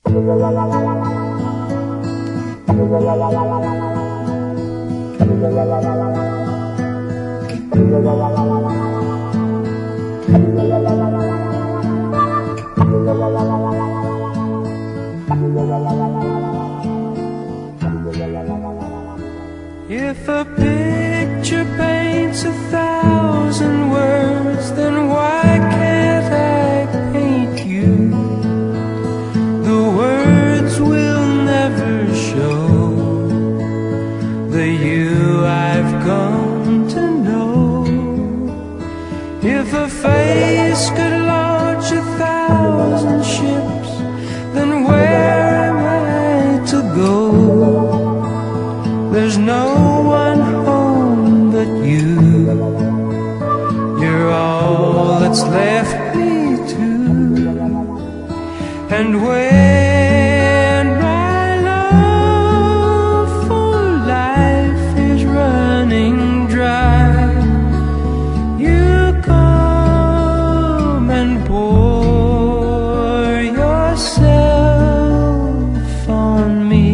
If a picture paints 1,000 words, then why can't I paint you? The words will never show the you I've come to know. If a face could launch 1,000 ships, then where am I to go? There's no one home but you. You're all that's left me to. And when my love for life is running dry, you come and pour yourself on me.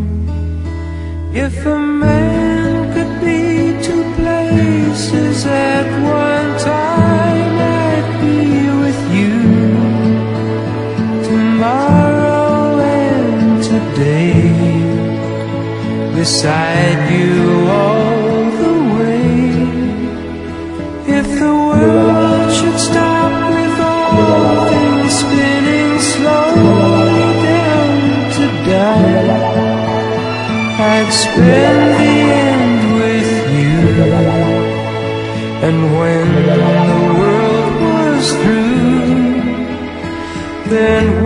If a man could be 2 places at one time, I'd be with you tomorrow and today, beside you all the way. If the world should stop with all things spinning slowly down to die, I'd spend the end with you. And when the world was through, then